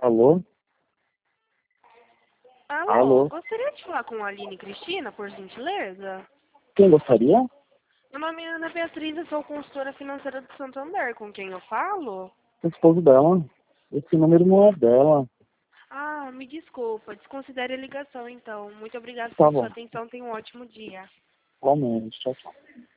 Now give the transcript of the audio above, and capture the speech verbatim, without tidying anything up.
Alô? Alô, Alô? gostaria de falar com a Aline Cristina, por gentileza? Quem gostaria? Meu nome é Ana Beatriz, eu sou consultora financeira do Santander. Com quem eu falo? O esposo dela. Esse número não é dela. Ah, me desculpa, desconsidere a ligação então. Muito obrigada Tá pela sua bom. atenção, tenha um ótimo dia. Igualmente. Tchau, tchau.